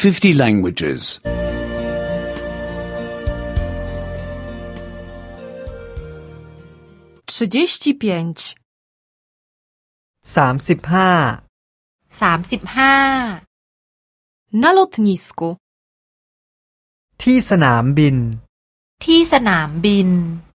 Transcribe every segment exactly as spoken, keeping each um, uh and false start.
fifty languages. trzydzieści pięć. สามสิบห้าสามสิบห้า Na lotnisku. ที่สนามบินที่สนามบิน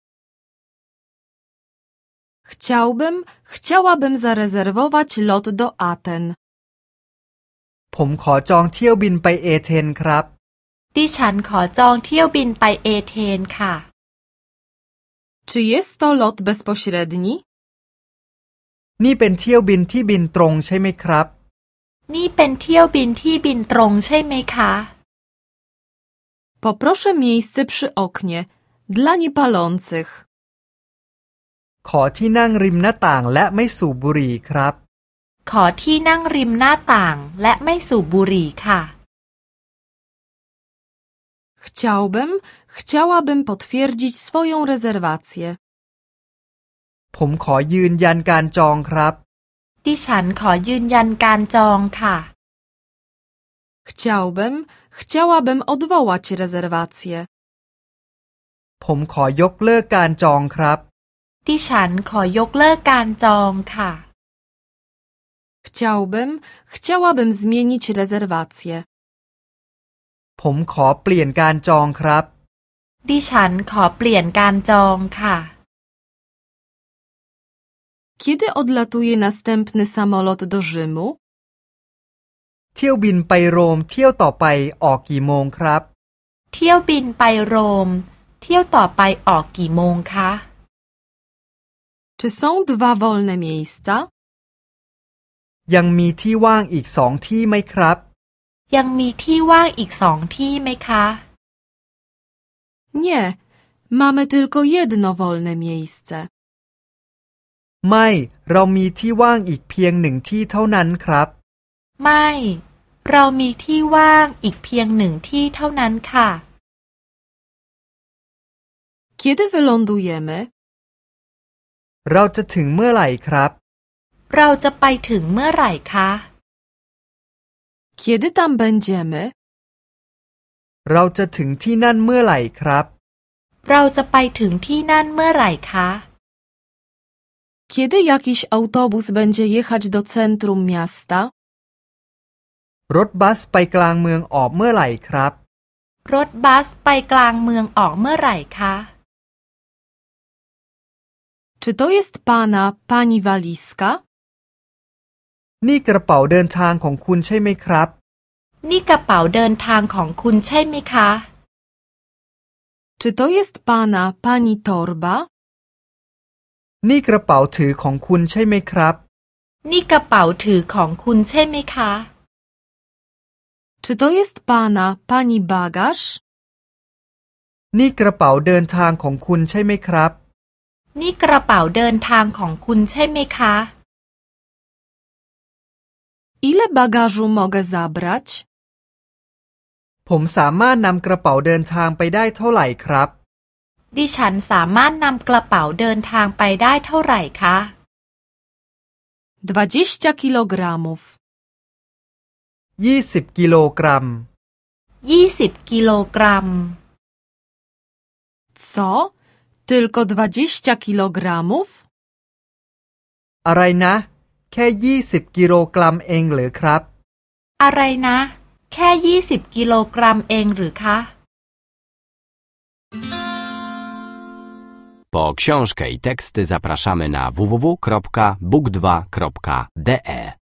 Chciałbym, chciałabym zarezerwować lot do Aten. ผมขอจองเที่ยวบินไปเอเธนครับดิฉันขอจองเที่ยวบินไปเอเธนค่ะ Czy jest to lot bezpośredni? นี่เป็นเที่ยวบินที่บินตรงใช่ไหมครับนี่เป็นเที่ยวบินที่บินตรงใช่ไหมคะ Poproszę miejsce przy oknie dla niepalących. ขอที่นั่งริมหน้าต่างและไม่สูบบุหรี่ครับขอที่นั่งริมหน้าต่างและไม่สูบบุหรี่ค่ะ Chciałbym, chciałabym potwierdzić swoją rezerwację. ผมขอยืนยันการจองครับดิฉันขอยืนยันการจองค่ะ Chciałbym, chciałabym odwołać rezerwację. ผมขอยกเลิกการจองครับดิฉันขอยกเลิกการจองค่ะ Chciałbym, chciałabym zmienić rezerwację. ผมขอเปลี่ยนการจองครับดิฉันขอเปลี่ยนการจองค่ะ Kiedy odlatuje następny samolot do Rzymu? เที่ยวบินไปโรมเที่ยวต่อไปออกกี่โมงครับเที่ยวบินไปโรมเที่ยวต่อไปออกกี่โมงคะ Czy są dwa wolne miejsca? ยังมีที่ว่างอีกสองที่ไหมครับยังมีที่ว่างอีกสองที่ไหมคะ Nie, mamy tylko jedno wolne miejsce. ไม่เรามีที่ว่างอีกเพียงหนึ่งที่เท่านั้นครับไม่เรามีที่ว่างอีกเพียงหนึ่งที่เท่านั้นค่ะ Kiedy wylądujemy? เราจะถึงเมื่อไหร่ครับเราจะไปถึงเมื่อไหร่คะ Kiedy tam będziemy? เราจะถึงที่นั่นเมื่อไหร่ครับเราจะไปถึงที่นั่นเมื่อไหร่คะ Kiedy jakiś autobus będzie jechać do centrum miasta? รถบัสไปกลางเมืองออกเมื่อไหร่ครับรถบัสไปกลางเมืองออกเมื่อไหร่คะ Czy to jest pana, pani walizka? นี่กระเป๋าเดินทางของคุณใช่ไหมครับนี่กระเป๋าเดินทางของคุณใช่ไหมคะ Czy to jest pana, pani torba? นี่กระเป๋าถือของคุณใช่ไหมครับนี่กระเป๋าถือของคุณใช่ไหมคะ Czy to jest pana, pani bagaż? นี่กระเป๋าเดินทางของคุณใช่ไหมครับนี่กระเป๋าเดินทางของคุณใช่ไหมคะ Ile bagażu mogę zabrać? ผมสามารถนำกระเป๋าเดินทางไปได้เท่าไหร่ครับดิฉันสามารถนำกระเป๋าเดินทางไปได้เท่าไหร่คะ dwadzieścia kilogramów. ยี่สิบกิโลกรัมยี่สิบกิโลกรัม Co? Tylko dwadzieścia kilogramów? อะไรนะ แค่ยี่สิบกิโลกรัมเองหรือครับอะไรนะ แค่ยี่สิบกิโลกรัมเองหรือคะ Po książkę i teksty zapraszamy na w w w kropka book dwa kropka d e.